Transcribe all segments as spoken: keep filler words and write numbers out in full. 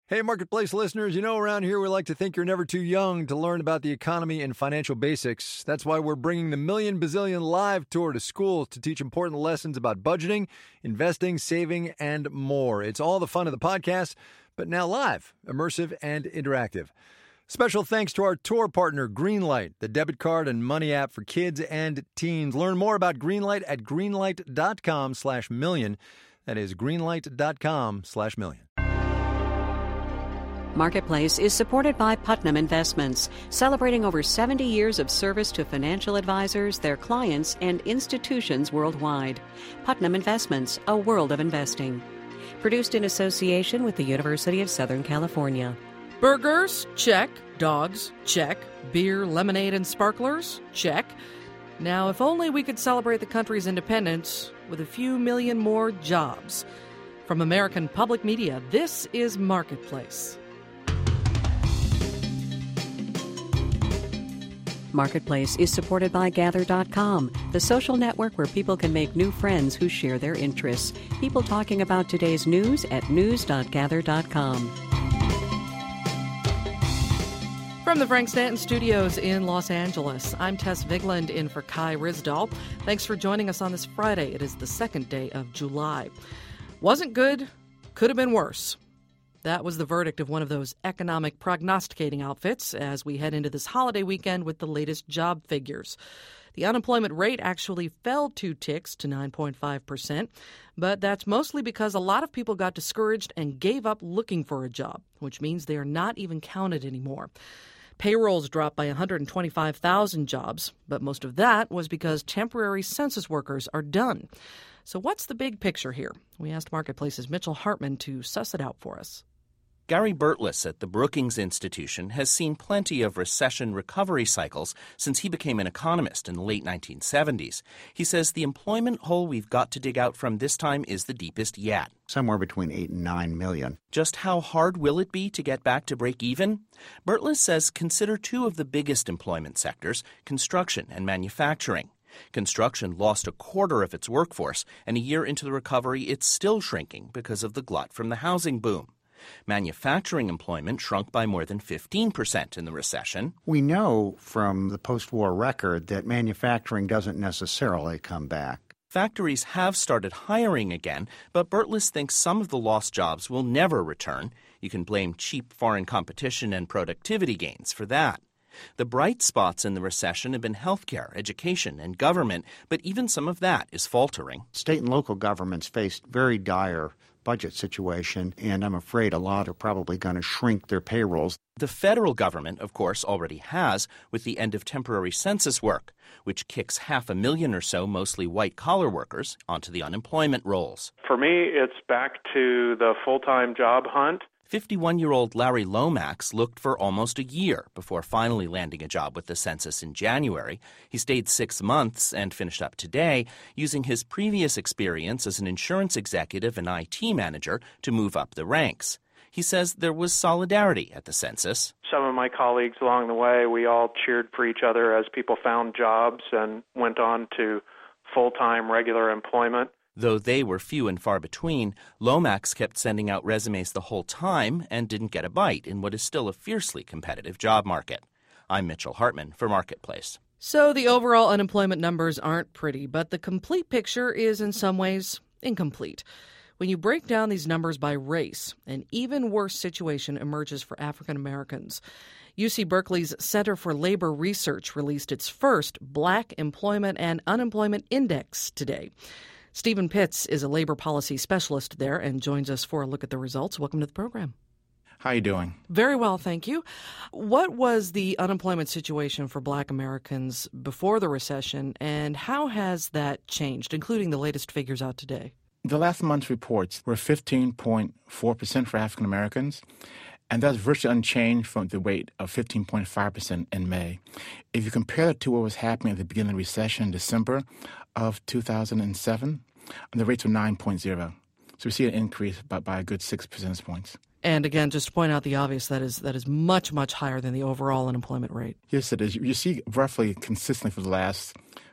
Hey, Marketplace listeners, you know around here we like to think you're never too young to learn about the economy and financial basics. That's why we're bringing the Million Bazillion Live Tour to schools to teach important lessons about budgeting, investing, saving, and more. It's all the fun of the podcast, but now live, immersive, and interactive. Special thanks to our tour partner, Greenlight, the debit card and money app for kids and teens. Learn more about Greenlight at greenlight.com slash million. That is greenlight.com slash million. Marketplace is supported by Putnam Investments, celebrating over seventy years of service to financial advisors, their clients, and institutions worldwide. Putnam Investments, a world of investing. Produced in association with the University of Southern California. Burgers? Check. Dogs? Check. Beer, lemonade, and sparklers? Check. Now, if only we could celebrate the country's independence with a few million more jobs. From American Public Media, this is Marketplace. Marketplace is supported by Gather dot com, the social network where people can make new friends who share their interests. People talking about today's news at news dot gather dot com. From the Frank Stanton Studios in Los Angeles, I'm Tess Vigland in for Kai Risdall. Thanks for joining us on this Friday. It is the second day of July. Wasn't good, could have been worse. That was the verdict of one of those economic prognosticating outfits as we head into this holiday weekend with the latest job figures. The unemployment rate actually fell two ticks to nine point five percent, but that's mostly because a lot of people got discouraged and gave up looking for a job, which means they are not even counted anymore. Payrolls dropped by one hundred twenty-five thousand jobs, but most of that was because temporary census workers are done. So what's the big picture here? We asked Marketplace's Mitchell Hartman to suss it out for us. Gary Burtless at the Brookings Institution has seen plenty of recession recovery cycles since he became an economist in the late nineteen seventies. He says the employment hole we've got to dig out from this time is the deepest yet. Somewhere between eight and nine million. Just how hard will it be to get back to break even? Burtless says consider two of the biggest employment sectors, construction and manufacturing. Construction lost a quarter of its workforce, and a year into the recovery, it's still shrinking because of the glut from the housing boom. Manufacturing employment shrunk by more than fifteen percent in the recession. We know from the post-war record that manufacturing doesn't necessarily come back. Factories have started hiring again, but Burtless thinks some of the lost jobs will never return. You can blame cheap foreign competition and productivity gains for that. The bright spots in the recession have been healthcare, education, and government, but even some of that is faltering. State and local governments faced very dire budget situation, and I'm afraid a lot are probably going to shrink their payrolls. The federal government, of course, already has with the end of temporary census work, which kicks half a million or so mostly white-collar workers onto the unemployment rolls. For me, it's back to the full-time job hunt. fifty-one-year-old Larry Lomax looked for almost a year before finally landing a job with the census in January. He stayed six months and finished up today using his previous experience as an insurance executive and I T manager to move up the ranks. He says there was solidarity at the census. Some of my colleagues along the way, we all cheered for each other as people found jobs and went on to full-time regular employment. Though they were few and far between, Lomax kept sending out resumes the whole time and didn't get a bite in what is still a fiercely competitive job market. I'm Mitchell Hartman for Marketplace. So the overall unemployment numbers aren't pretty, but the complete picture is in some ways incomplete. When you break down these numbers by race, an even worse situation emerges for African Americans. U C Berkeley's Center for Labor Research released its first Black Employment and Unemployment Index today. Stephen Pitts is a labor policy specialist there and joins us for a look at the results. Welcome to the program. How are you doing? Very well, thank you. What was the unemployment situation for Black Americans before the recession, and how has that changed, including the latest figures out today? The last month's reports were fifteen point four percent for African Americans, and that's virtually unchanged from the rate of fifteen point five percent in May. If you compare it to what was happening at the beginning of the recession in December of two thousand seven, the rates were nine point zero. So we see an increase by, by a good six percentage points. And again, just to point out the obvious, that is that is much, much higher than the overall unemployment rate. Yes, it is. You see roughly consistently for the last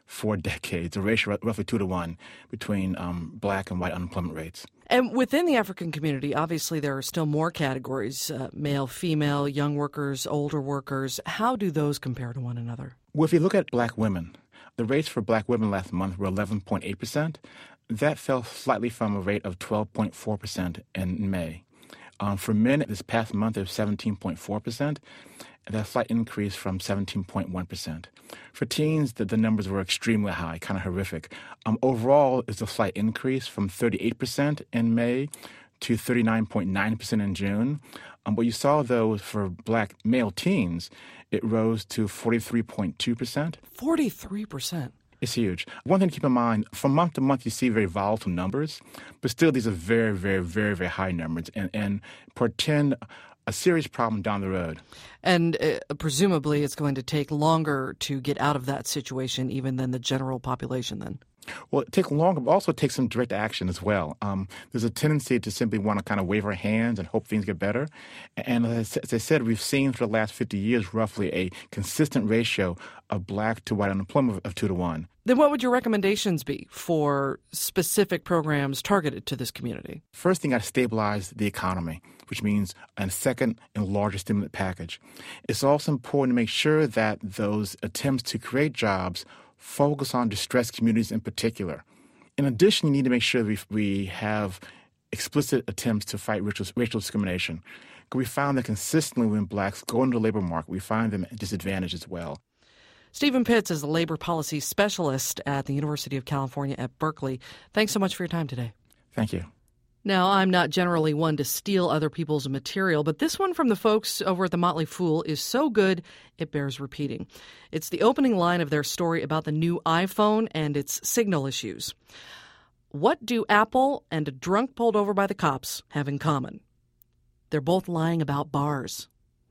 four decades, a ratio roughly two to one between um, black and white unemployment rates. And within the African community, obviously there are still more categories, uh, male, female, young workers, older workers. How do those compare to one another? Well, if you look at black women, the rates for black women last month were eleven point eight percent. That fell slightly from a rate of twelve point four percent in May. Um, for men, this past month, it was seventeen point four percent. That's a slight increase from seventeen point one percent. For teens, the, the numbers were extremely high, kind of horrific. Um, overall, it's a slight increase from thirty-eight percent in May to thirty-nine point nine percent in June. Um, what you saw, though, for black male teens, it rose to forty-three point two percent. forty-three percent. It's huge. One thing to keep in mind, from month to month, you see very volatile numbers, but still these are very, very, very, very high numbers and, and portend a serious problem down the road. And uh, presumably it's going to take longer to get out of that situation even than the general population then. Well, it takes longer, but also take some direct action as well. Um, there's a tendency to simply want to kind of wave our hands and hope things get better. And as I said, we've seen for the last fifty years roughly a consistent ratio of black to white unemployment of two to one. Then what would your recommendations be for specific programs targeted to this community? First thing, got to stabilize the economy, which means a second and larger stimulant package. It's also important to make sure that those attempts to create jobs focus on distressed communities in particular. In addition, you need to make sure we, we have explicit attempts to fight racial, racial discrimination. We found that consistently when blacks go into the labor market, we find them at disadvantage as well. Stephen Pitts is a labor policy specialist at the University of California at Berkeley. Thanks so much for your time today. Thank you. Now, I'm not generally one to steal other people's material, but this one from the folks over at The Motley Fool is so good it bears repeating. It's the opening line of their story about the new iPhone and its signal issues. What do Apple and a drunk pulled over by the cops have in common? They're both lying about bars.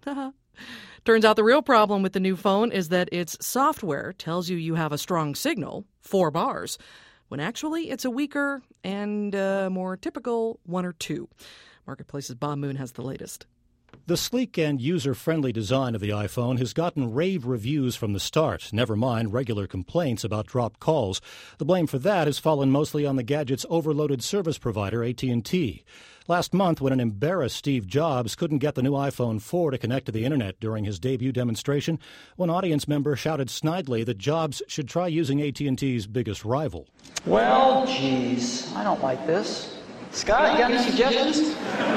Turns out the real problem with the new phone is that its software tells you you have a strong signal, four bars, when actually it's a weaker and uh, more typical one or two. Marketplace's Bob Moon has the latest. The sleek and user-friendly design of the iPhone has gotten rave reviews from the start, never mind regular complaints about dropped calls. The blame for that has fallen mostly on the gadget's overloaded service provider, A T and T. Last month, when an embarrassed Steve Jobs couldn't get the new iPhone four to connect to the internet during his debut demonstration, one audience member shouted snidely that Jobs should try using A T and T's biggest rival. Well, geez, I don't like this. Scott, you got any suggestions?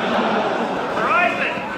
Verizon!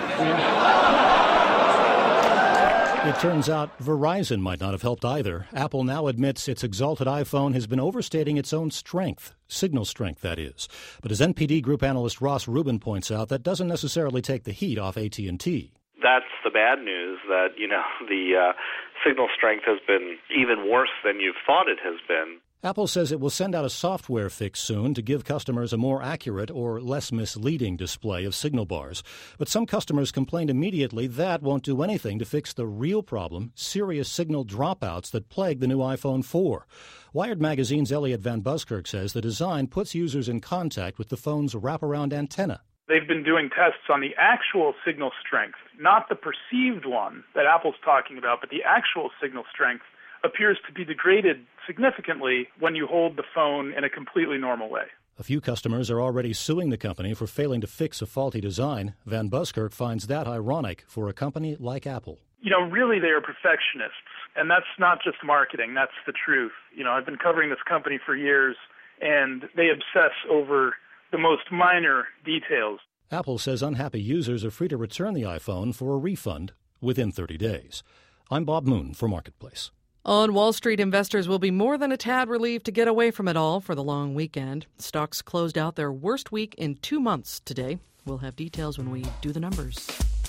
It turns out Verizon might not have helped either. Apple now admits its exalted iPhone has been overstating its own strength, signal strength, that is. But as N P D Group analyst Ross Rubin points out, that doesn't necessarily take the heat off A T and T. That's the bad news, that, you know, the uh, signal strength has been even worse than you thought it has been. Apple says it will send out a software fix soon to give customers a more accurate or less misleading display of signal bars. But some customers complained immediately that won't do anything to fix the real problem, serious signal dropouts that plague the new iPhone four. Wired Magazine's Elliot Van Buskirk says the design puts users in contact with the phone's wraparound antenna. They've been doing tests on the actual signal strength, not the perceived one that Apple's talking about, but the actual signal strength appears to be degraded significantly when you hold the phone in a completely normal way. A few customers are already suing the company for failing to fix a faulty design. Van Buskirk finds that ironic for a company like Apple. You know, really they are perfectionists, and that's not just marketing, that's the truth. You know, I've been covering this company for years, and they obsess over the most minor details. Apple says unhappy users are free to return the iPhone for a refund within thirty days. I'm Bob Moon for Marketplace. On Wall Street, investors will be more than a tad relieved to get away from it all for the long weekend. Stocks closed out their worst week in two months today. We'll have details when we do the numbers.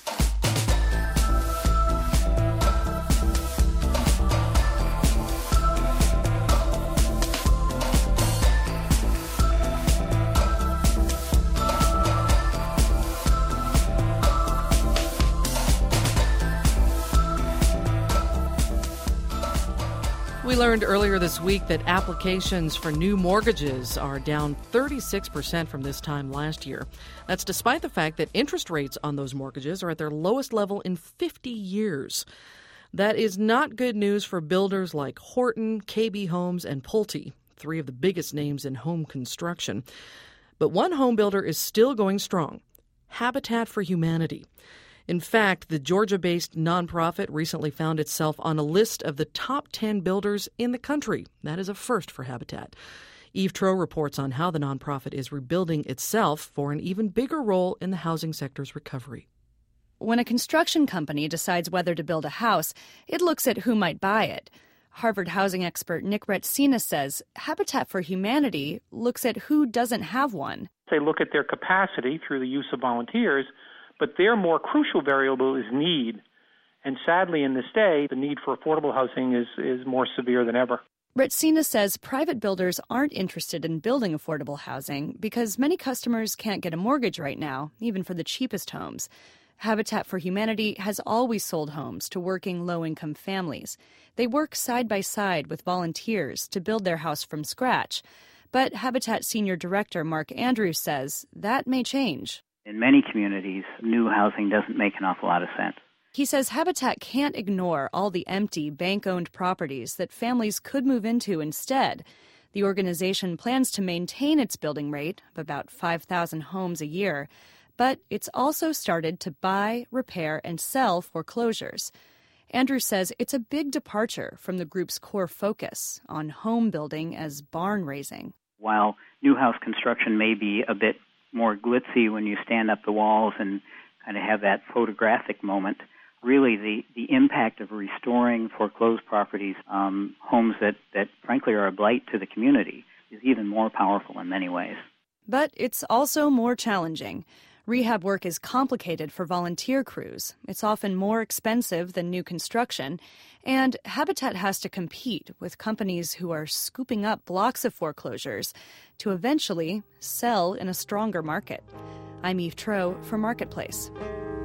We learned earlier this week that applications for new mortgages are down thirty-six percent from this time last year. That's despite the fact that interest rates on those mortgages are at their lowest level in fifty years. That is not good news for builders like Horton, K B Homes, and Pulte, three of the biggest names in home construction. But one home builder is still going strong, Habitat for Humanity. In fact, the Georgia-based nonprofit recently found itself on a list of the top ten builders in the country. That is a first for Habitat. Eve Troeh reports on how the nonprofit is rebuilding itself for an even bigger role in the housing sector's recovery. When a construction company decides whether to build a house, it looks at who might buy it. Harvard housing expert Nick Retsina says Habitat for Humanity looks at who doesn't have one. They look at their capacity through the use of volunteers, but their more crucial variable is need. And sadly, in this day, the need for affordable housing is, is more severe than ever. Retsina says private builders aren't interested in building affordable housing because many customers can't get a mortgage right now, even for the cheapest homes. Habitat for Humanity has always sold homes to working low-income families. They work side by side with volunteers to build their house from scratch. But Habitat Senior Director Mark Andrews says that may change. In many communities, new housing doesn't make an awful lot of sense. He says Habitat can't ignore all the empty, bank-owned properties that families could move into instead. The organization plans to maintain its building rate of about five thousand homes a year, but it's also started to buy, repair, and sell foreclosures. Andrews says it's a big departure from the group's core focus on home building as barn raising. While new house construction may be a bit more glitzy when you stand up the walls and kind of have that photographic moment, really the, the impact of restoring foreclosed properties, um, homes that, that frankly are a blight to the community, is even more powerful in many ways. But it's also more challenging. Rehab work is complicated for volunteer crews. It's often more expensive than new construction, and Habitat has to compete with companies who are scooping up blocks of foreclosures to eventually sell in a stronger market. I'm Eve Troeh for Marketplace.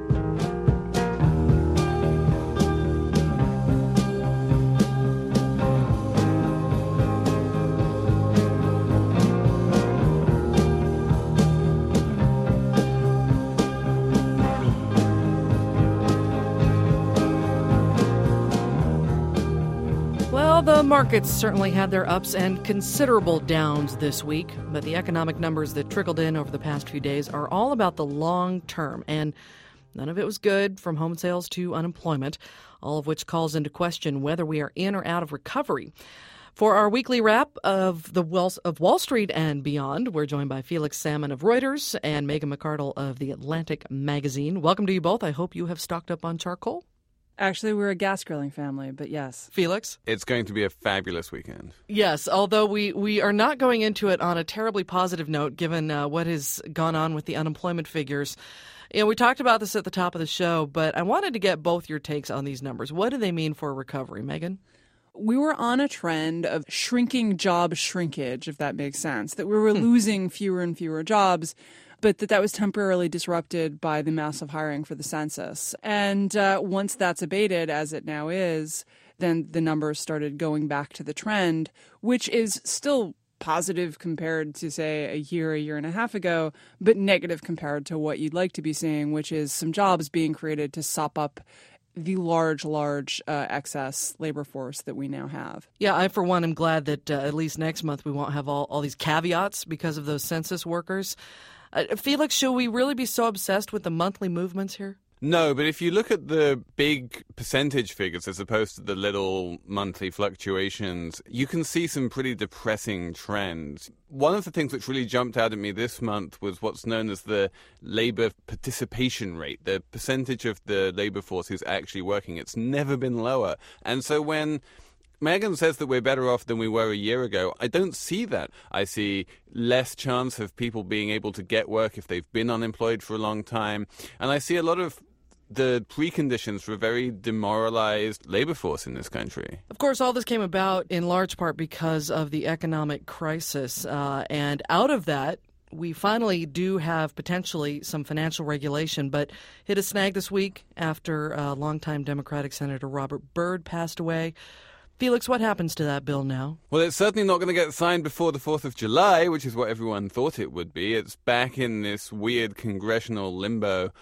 The markets certainly had their ups and considerable downs this week, but the economic numbers that trickled in over the past few days are all about the long term, and none of it was good, from home sales to unemployment, all of which calls into question whether we are in or out of recovery. For our weekly wrap of the Wall, of Wall Street and beyond, we're joined by Felix Salmon of Reuters and Megan McArdle of The Atlantic magazine. Welcome to you both. I hope you have stocked up on charcoal. Actually, we're a gas grilling family, but yes. Felix? It's going to be a fabulous weekend. Yes, although we, we are not going into it on a terribly positive note, given uh, what has gone on with the unemployment figures. You know, we talked about this at the top of the show, but I wanted to get both your takes on these numbers. What do they mean for recovery, Megan? We were on a trend of shrinking job shrinkage, if that makes sense, that we were hmm. losing fewer and fewer jobs, but that that was temporarily disrupted by the massive hiring for the census. And uh, once that's abated, as it now is, then the numbers started going back to the trend, which is still positive compared to, say, a year, a year and a half ago, but negative compared to what you'd like to be seeing, which is some jobs being created to sop up the large, large uh, excess labor force that we now have. Yeah, I, for one, am glad that uh, at least next month we won't have all, all these caveats because of those census workers. Uh, Felix, should we really be so obsessed with the monthly movements here? No, but if you look at the big percentage figures as opposed to the little monthly fluctuations, you can see some pretty depressing trends. One of the things which really jumped out at me this month was what's known as the labor participation rate, the percentage of the labor force who's actually working. It's never been lower. And so when Megan says that we're better off than we were a year ago, I don't see that. I see less chance of people being able to get work if they've been unemployed for a long time. And I see a lot of the preconditions for a very demoralized labor force in this country. Of course, all this came about in large part because of the economic crisis. Uh, and out of that, we finally do have potentially some financial regulation, but hit a snag this week after uh, longtime Democratic Senator Robert Byrd passed away. Felix, what happens to that bill now? Well, it's certainly not going to get signed before the fourth of July, which is what everyone thought it would be. It's back in this weird congressional limbo.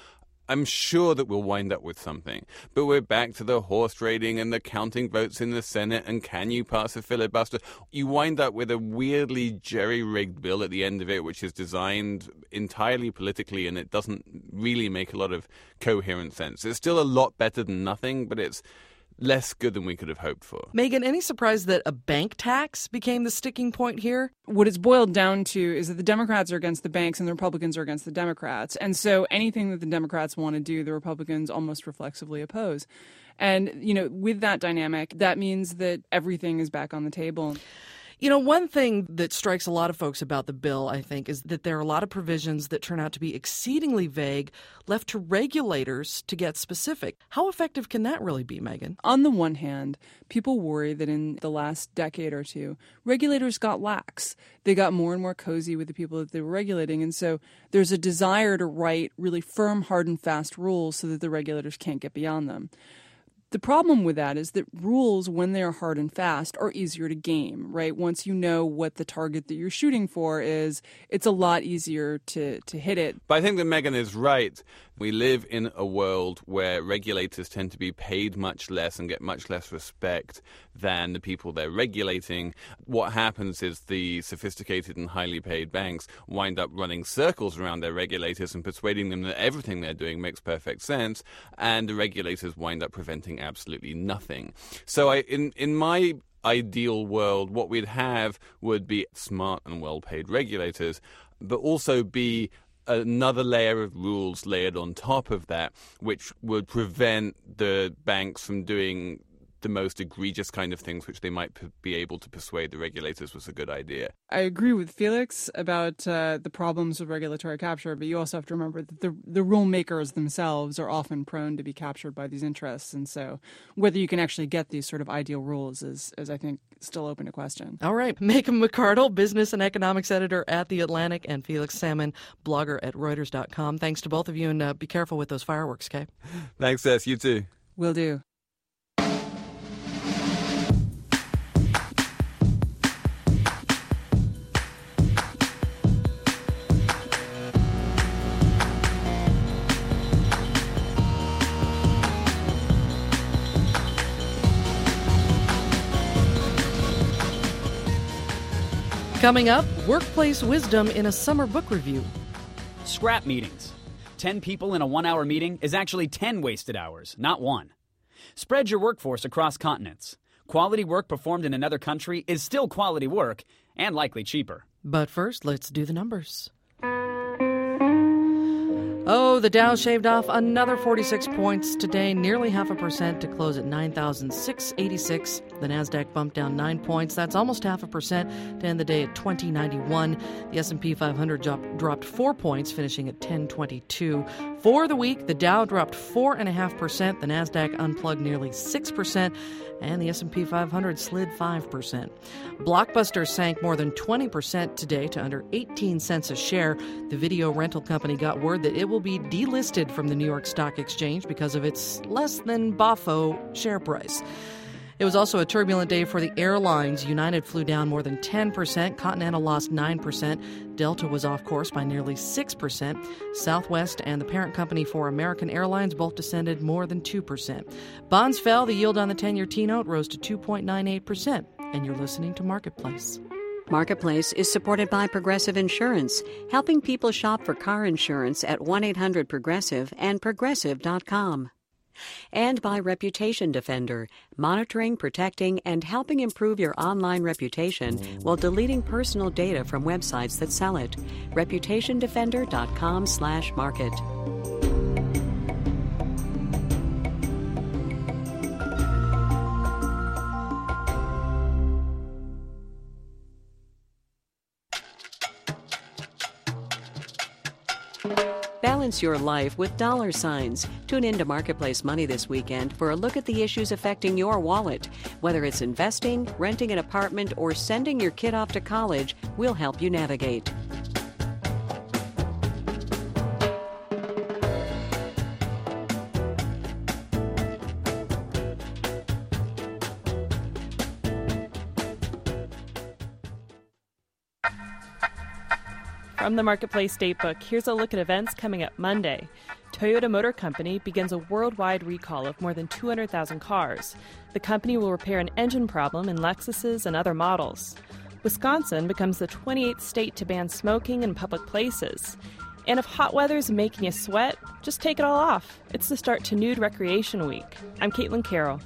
I'm sure that we'll wind up with something. But we're back to the horse trading and the counting votes in the Senate and can you pass a filibuster? You wind up with a weirdly jerry-rigged bill at the end of it, which is designed entirely politically, and it doesn't really make a lot of coherent sense. It's still a lot better than nothing, but it's less good than we could have hoped for. Megan, any surprise that a bank tax became the sticking point here? What it's boiled down to is that the Democrats are against the banks and the Republicans are against the Democrats. And so anything that the Democrats want to do, the Republicans almost reflexively oppose. And, you know, with that dynamic, that means that everything is back on the table. You know, one thing that strikes a lot of folks about the bill, I think, is that there are a lot of provisions that turn out to be exceedingly vague, left to regulators to get specific. How effective can that really be, Megan? On the one hand, people worry that in the last decade or two, regulators got lax. They got more and more cozy with the people that they were regulating. And so there's a desire to write really firm, hard, and fast rules so that the regulators can't get beyond them. The problem with that is that rules, when they are hard and fast, are easier to game, right? Once you know what the target that you're shooting for is, it's a lot easier to, to hit it. But I think that Megan is right. We live in a world where regulators tend to be paid much less and get much less respect than the people they're regulating. What happens is the sophisticated and highly paid banks wind up running circles around their regulators and persuading them that everything they're doing makes perfect sense, and the regulators wind up preventing absolutely nothing. So I, in, in my ideal world, what we'd have would be smart and well-paid regulators, but also be another layer of rules layered on top of that, which would prevent the banks from doing the most egregious kind of things which they might p- be able to persuade the regulators was a good idea. I agree with Felix about uh, the problems with regulatory capture, but you also have to remember that the, the rule makers themselves are often prone to be captured by these interests. And so whether you can actually get these sort of ideal rules is, is I think, still open to question. All right. Megan McArdle, business and economics editor at The Atlantic, and Felix Salmon, blogger at Reuters dot com. Thanks to both of you, and uh, be careful with those fireworks, okay? Thanks, Tess. You too. Will do. Coming up, workplace wisdom in a summer book review. Scrap meetings. Ten people in a one-hour meeting is actually ten wasted hours, not one. Spread your workforce across continents. Quality work performed in another country is still quality work and likely cheaper. But first, let's do the numbers. Oh, the Dow shaved off another forty-six points today, nearly half a percent to close at nine thousand six hundred eighty-six. The Nasdaq bumped down nine points. That's almost half a percent to end the day at twenty ninety-one. The S and P five hundred dropped, dropped four points, finishing at ten twenty-two. For the week, the Dow dropped four point five percent. The Nasdaq unplugged nearly six percent. And the S and P five hundred slid five percent. Blockbuster sank more than twenty percent today to under eighteen cents a share. The video rental company got word that it will be delisted from the New York Stock Exchange because of its less than boffo share price. It was also a turbulent day for the airlines. United flew down more than ten percent. Continental lost nine percent. Delta was off course by nearly six percent. Southwest and the parent company for American Airlines both descended more than two percent. Bonds fell. The yield on the ten-year T-note rose to two point nine eight percent. And you're listening to Marketplace. Marketplace is supported by Progressive Insurance, helping people shop for car insurance at one eight hundred progressive and progressive dot com. And by Reputation Defender, monitoring, protecting, and helping improve your online reputation while deleting personal data from websites that sell it. reputation defender dot com slash market. Balance your life with dollar signs. Tune into Marketplace Money this weekend for a look at the issues affecting your wallet. Whether it's investing, renting an apartment, or sending your kid off to college, we'll help you navigate. From the Marketplace Datebook, here's a look at events coming up Monday. Toyota Motor Company begins a worldwide recall of more than two hundred thousand cars. The company will repair an engine problem in Lexuses and other models. Wisconsin becomes the twenty-eighth state to ban smoking in public places. And if hot weather's making you sweat, just take it all off. It's the start to Nude Recreation Week. I'm Caitlin Carroll.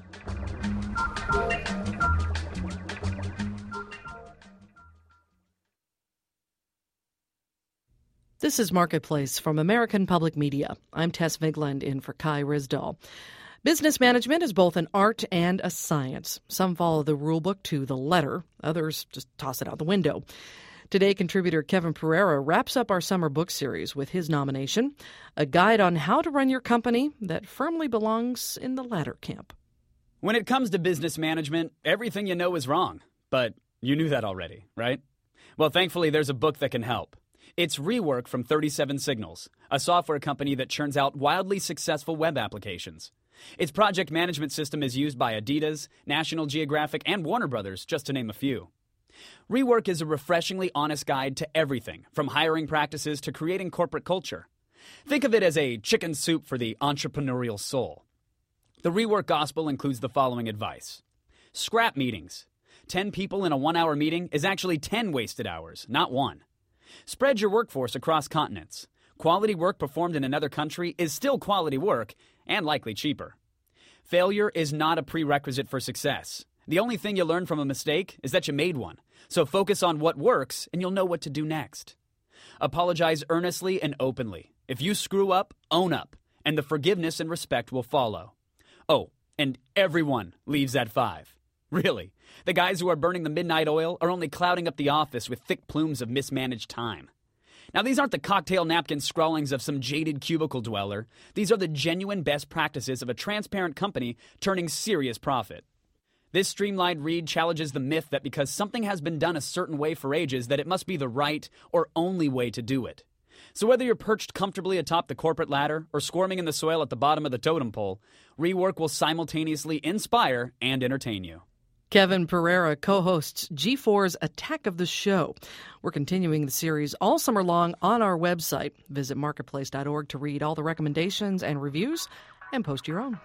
This is Marketplace from American Public Media. I'm Tess Vigland in for Kai Risdahl. Business management is both an art and a science. Some follow the rule book to the letter. Others just toss it out the window. Today, contributor Kevin Pereira wraps up our summer book series with his nomination, a guide on how to run your company that firmly belongs in the latter camp. When it comes to business management, everything you know is wrong. But you knew that already, right? Well, thankfully, there's a book that can help. It's Rework from thirty-seven Signals, a software company that churns out wildly successful web applications. Its project management system is used by Adidas, National Geographic, and Warner Brothers, just to name a few. Rework is a refreshingly honest guide to everything, from hiring practices to creating corporate culture. Think of it as a chicken soup for the entrepreneurial soul. The Rework Gospel includes the following advice. Scrap meetings. Ten people in a one-hour meeting is actually ten wasted hours, not one. Spread your workforce across continents. Quality work performed in another country is still quality work, and likely cheaper. Failure is not a prerequisite for success. The only thing you learn from a mistake is that you made one. So focus on what works, and you'll know what to do next. Apologize earnestly and openly. If you screw up, own up, and the forgiveness and respect will follow. Oh, and everyone leaves at five. Really, the guys who are burning the midnight oil are only clouding up the office with thick plumes of mismanaged time. Now, these aren't the cocktail napkin scrawlings of some jaded cubicle dweller. These are the genuine best practices of a transparent company turning serious profit. This streamlined read challenges the myth that because something has been done a certain way for ages, that it must be the right or only way to do it. So whether you're perched comfortably atop the corporate ladder or squirming in the soil at the bottom of the totem pole, Rework will simultaneously inspire and entertain you. Kevin Pereira co-hosts G four's Attack of the Show. We're continuing the series all summer long on our website. Visit marketplace dot org to read all the recommendations and reviews and post your own.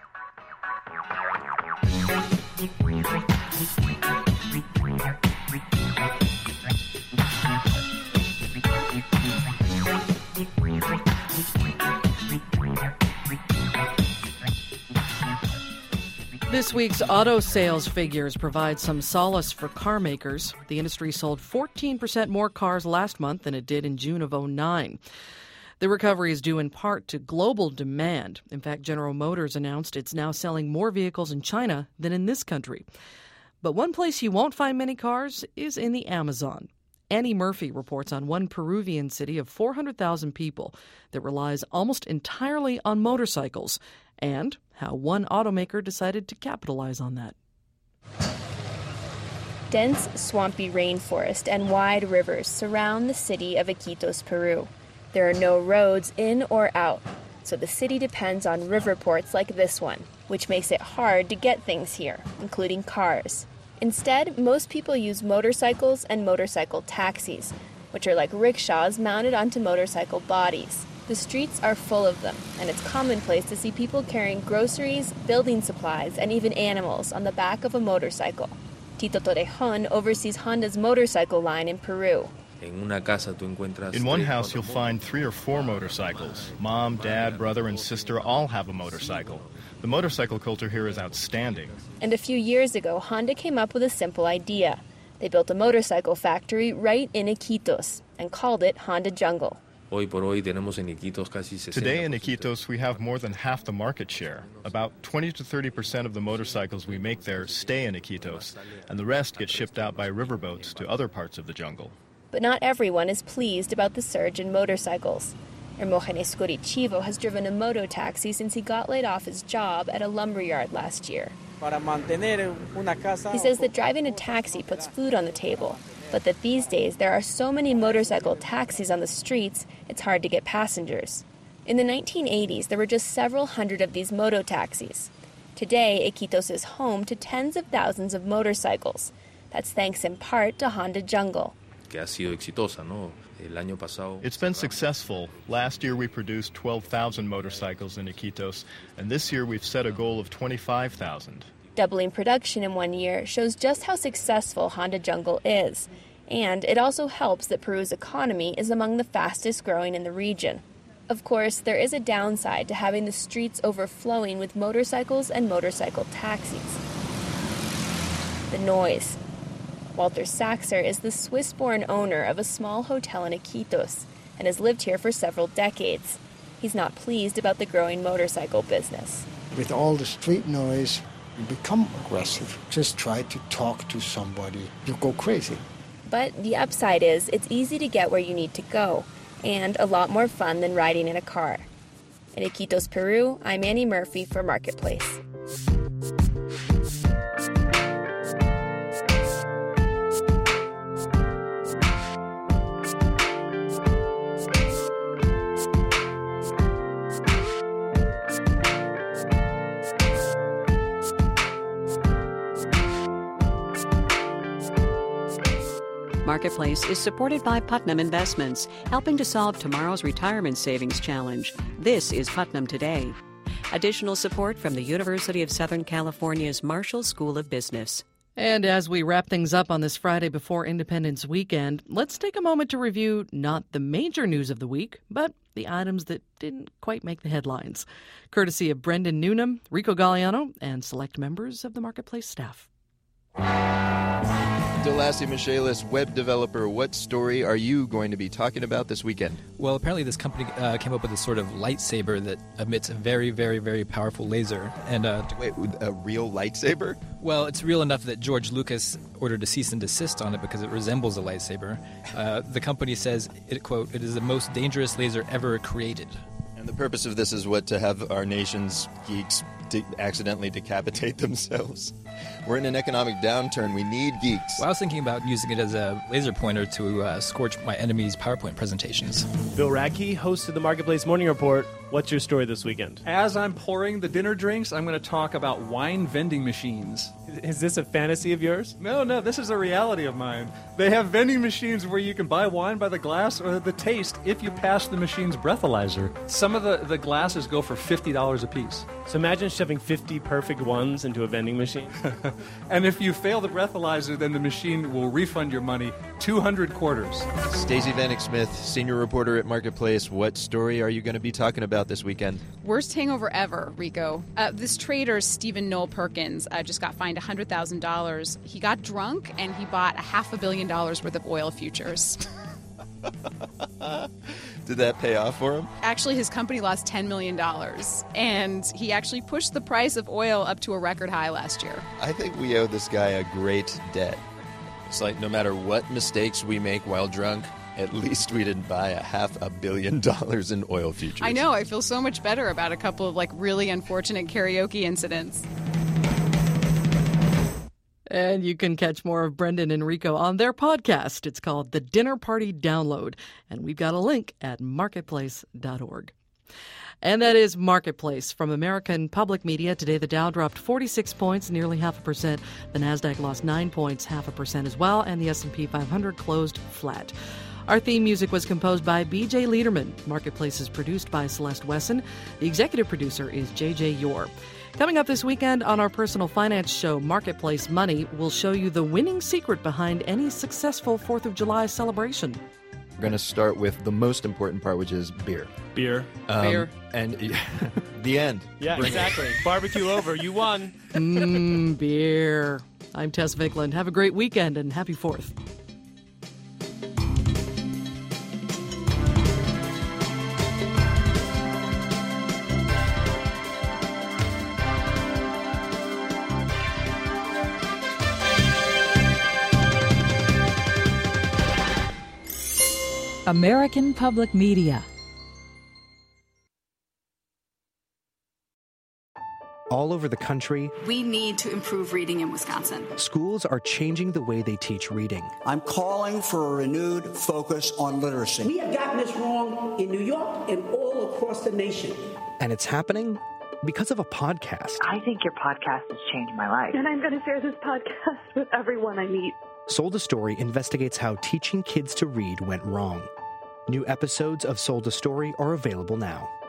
This week's auto sales figures provide some solace for car makers. The industry sold fourteen percent more cars last month than it did in June of oh nine. The recovery is due in part to global demand. In fact, General Motors announced it's now selling more vehicles in China than in this country. But one place you won't find many cars is in the Amazon. Annie Murphy reports on one Peruvian city of four hundred thousand people that relies almost entirely on motorcycles, and how one automaker decided to capitalize on that. Dense, swampy rainforest and wide rivers surround the city of Iquitos, Peru. There are no roads in or out, so the city depends on river ports like this one, which makes it hard to get things here, including cars. Instead, most people use motorcycles and motorcycle taxis, which are like rickshaws mounted onto motorcycle bodies. The streets are full of them, and it's commonplace to see people carrying groceries, building supplies, and even animals on the back of a motorcycle. Tito Torrejon oversees Honda's motorcycle line in Peru. In one house, you'll find three or four motorcycles. Mom, dad, brother, and sister all have a motorcycle. The motorcycle culture here is outstanding. And a few years ago, Honda came up with a simple idea. They built a motorcycle factory right in Iquitos and called it Honda Jungle. Today in Iquitos, we have more than half the market share. About twenty to thirty percent of the motorcycles we make there stay in Iquitos, and the rest get shipped out by riverboats to other parts of the jungle. But not everyone is pleased about the surge in motorcycles. Hermogenes Curichivo has driven a moto taxi since he got laid off his job at a lumberyard last year. He says that driving a taxi puts food on the table, but that these days there are so many motorcycle taxis on the streets, it's hard to get passengers. In the nineteen eighties, there were just several hundred of these moto taxis. Today, Iquitos is home to tens of thousands of motorcycles. That's thanks in part to Honda Jungle. It's been successful. Last year we produced twelve thousand motorcycles in Iquitos, and this year we've set a goal of twenty-five thousand. Doubling production in one year shows just how successful Honda Jungle is. And it also helps that Peru's economy is among the fastest growing in the region. Of course, there is a downside to having the streets overflowing with motorcycles and motorcycle taxis. The noise. Walter Saxer is the Swiss-born owner of a small hotel in Iquitos and has lived here for several decades. He's not pleased about the growing motorcycle business. With all the street noise, you become aggressive. Just try to talk to somebody. You go crazy. But the upside is it's easy to get where you need to go, and a lot more fun than riding in a car. In Iquitos, Peru, I'm Annie Murphy for Marketplace. Marketplace is supported by Putnam Investments, helping to solve tomorrow's retirement savings challenge. This is Putnam Today. Additional support from the University of Southern California's Marshall School of Business. And as we wrap things up on this Friday before Independence Weekend, let's take a moment to review not the major news of the week, but the items that didn't quite make the headlines. Courtesy of Brendan Newnham, Rico Galliano, and select members of the Marketplace staff. Delassie Michaelis, web developer, what story are you going to be talking about this weekend? Well, apparently this company uh, came up with a sort of lightsaber that emits a very, very, very powerful laser. And uh, Wait, a real lightsaber? Well, it's real enough that George Lucas ordered a cease and desist on it because it resembles a lightsaber. Uh, the company says, it, quote, it is the most dangerous laser ever created. And the purpose of this is what? To have our nation's geeks de- accidentally decapitate themselves? We're in an economic downturn. We need geeks. Well, I was thinking about using it as a laser pointer to uh, scorch my enemy's PowerPoint presentations. Bill Radke, host of the Marketplace Morning Report. What's your story this weekend? As I'm pouring the dinner drinks, I'm going to talk about wine vending machines. Is this a fantasy of yours? No, no, this is a reality of mine. They have vending machines where you can buy wine by the glass or the taste if you pass the machine's breathalyzer. Some of the, the glasses go for fifty dollars a piece. So imagine shoving fifty perfect ones into a vending machine. And if you fail the breathalyzer, then the machine will refund your money two hundred quarters. Stacey Vanek Smith, senior reporter at Marketplace. What story are you going to be talking about this weekend? Worst hangover ever, Rico. Uh, this trader, Stephen Noel Perkins, uh, just got fined one hundred thousand dollars. He got drunk and he bought a half a billion dollars worth of oil futures. Did that pay off for him? Actually, his company lost ten million dollars, and he actually pushed the price of oil up to a record high last year. I think we owe this guy a great debt. It's like no matter what mistakes we make while drunk, at least we didn't buy a half a billion dollars in oil futures. I know. I feel so much better about a couple of like really unfortunate karaoke incidents. And you can catch more of Brendan and Rico on their podcast. It's called The Dinner Party Download, and we've got a link at marketplace dot org. And that is Marketplace from American Public Media. Today, the Dow dropped forty-six points, nearly half a percent. The Nasdaq lost nine points, half a percent as well, and the S and P five hundred closed flat. Our theme music was composed by B J Liederman. Marketplace is produced by Celeste Wesson. The executive producer is J J Yor. Coming up this weekend on our personal finance show, Marketplace Money, we'll show you the winning secret behind any successful fourth of July celebration. We're going to start with the most important part, which is beer. Beer. Um, Beer. And the end. Yeah, Bring exactly. Barbecue over. You won. Mmm, beer. I'm Tess Vigland. Have a great weekend and happy fourth. American Public Media. All over the country, we need to improve reading in Wisconsin. Schools are changing the way they teach reading. I'm calling for a renewed focus on literacy. We have gotten this wrong in New York and all across the nation. And it's happening because of a podcast. I think your podcast has changed my life. And I'm going to share this podcast with everyone I meet. Sold a Story investigates how teaching kids to read went wrong. New episodes of Sold a Story are available now.